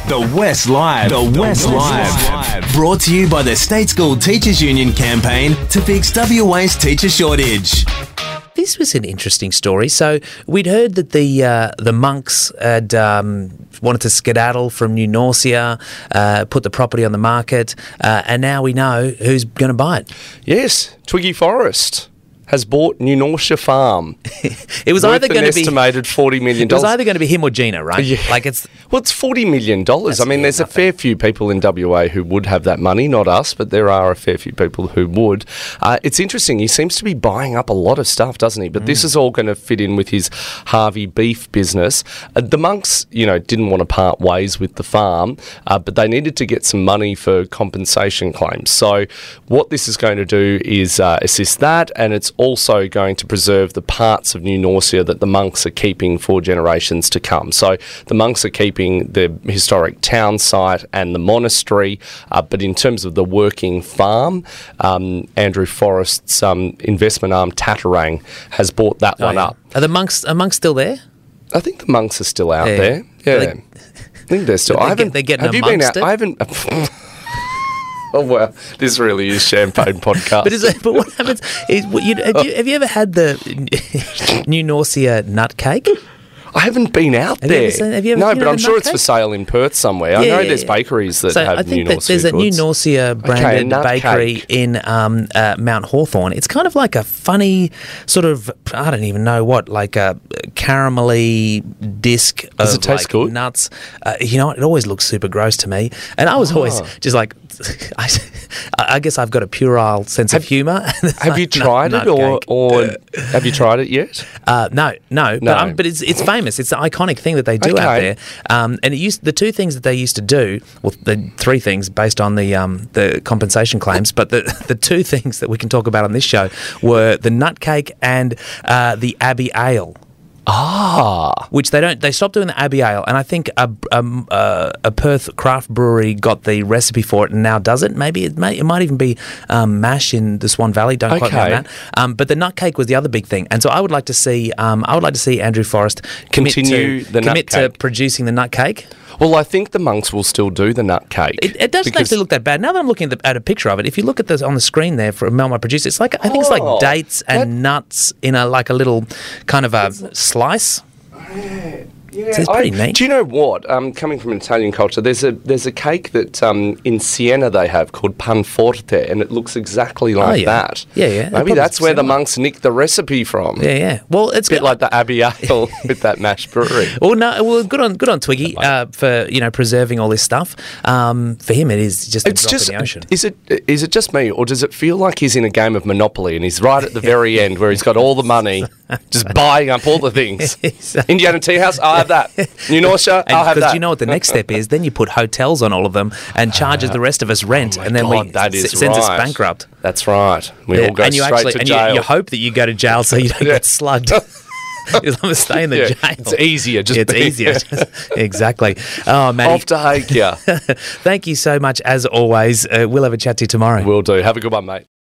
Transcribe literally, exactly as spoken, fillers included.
The West Live. The West Live. Brought to you by the State School Teachers Union campaign to fix W A's teacher shortage. This was an interesting story. So we'd heard that the uh, the monks had um, wanted to skedaddle from New Norcia, uh, put the property on the market, uh, and now we know who's going to buy it. Yes, Twiggy Forrest has bought New Norcia Farm. It was either going to be estimated forty million dollars. It was either going to be him or Gina, right? Yeah. Like it's well, it's forty million dollars. I mean, yeah, there's nothing. a fair few people in W A who would have that money, not us, but there are a fair few people who would. Uh, it's interesting. He seems to be buying up a lot of stuff, doesn't he? But mm. this is all going to fit in with his Harvey beef business. Uh, the monks, you know, didn't want to part ways with the farm, uh, but they needed to get some money for compensation claims. So what this is going to do is uh, assist that, and it's also going to preserve the parts of New Norcia that the monks are keeping for generations to come. So the monks are keeping the historic town site and the monastery, uh, but in terms of the working farm, um, Andrew Forrest's um, investment arm Tatarang has bought that oh, one yeah. up. Are the monks are monks still there? I think the monks are still out Yeah. there. Yeah, They- I think they're still. They I haven't. get- they're getting have you been out? amongst it? I haven't. Oh well, this really is champagne podcast. But is it, but what happens is what you, have you have you ever had the New Norcia nut cake? I haven't been out Have you there. ever seen- have you ever- no, you but know I'm the sure nut it's for cake? sale in Perth somewhere. I Yeah, know yeah, there's yeah. bakeries that So have I New think that Norcia there's a New goods. Norcia branded nut bakery cake. in um, uh, Mount Hawthorn. It's kind of like a funny sort of, I don't even know what, like a caramelly disc of Does it taste like good? nuts. Uh, you know what? It always looks super gross to me. And I was always Oh. just like, I, I guess I've got a puerile sense of humour. Have you tried it, or, or have you tried it yet? Uh, no, no, No. But, um, but it's it's famous. It's the iconic thing that they do out Okay. there. Um, and it used the two things that they used to do. Well, the three things based on the um, the compensation claims. But the the two things that we can talk about on this show were the nut cake and uh, the Abbey Ale. Ah, Which they don't. They stopped doing the Abbey Ale, and I think a um, uh, a Perth craft brewery got the recipe for it and now does it. Maybe it may. It might even be um, mash in the Swan Valley. Don't quote me on Okay. that. Um, but the nut cake was the other big thing, and so I would like to see. Um, I would like to see Andrew Forrest commit Continue to the nut commit to cake. producing the nut cake. well, I think the monks will still do the nut cake. It, it doesn't because- actually look that bad. Now that I'm looking at, the, at a picture of it, if you look at this on the screen there for Mel, my producer, it's like I think it's Oh, like dates and that- nuts in a like a little kind of a slice. Yeah, So it's pretty I- neat. Do you know what? Um, coming from Italian culture, there's a there's a cake that um, in Siena they have called panforte, and it looks exactly like Oh, yeah. that. Yeah, yeah. They're Maybe probably that's where the similar. monks nicked the recipe from. Yeah, yeah. Well, it's A bit good. like the Abbey Ale with that mash brewery. Well, no, well, good on good on Twiggy uh, for you know preserving all this stuff. Um, for him, it is just a It's drop just in the ocean. is it is it just me, or does it feel like he's in a game of Monopoly and he's right at the very end where he's got all the money, just buying up all the things? Exactly. Indiana Tea House, I'll have that. New Norcia, I'll have Because that. you know what the next step is? Then you put hotels on all of them and charges the rest of us rent, Oh my and then God, we that s- is sends us right. bankrupt. That's right. We Yeah, all go and you straight actually to and jail. you, you hope that you go to jail so you don't Yeah. get slugged. You're going to stay in the Yeah, jail. it's easier, just it's being- easier. exactly. Oh, man. Off to Hakea. Thank you so much, as always. Uh, we'll have a chat to you tomorrow. Will do. Have a good one, mate.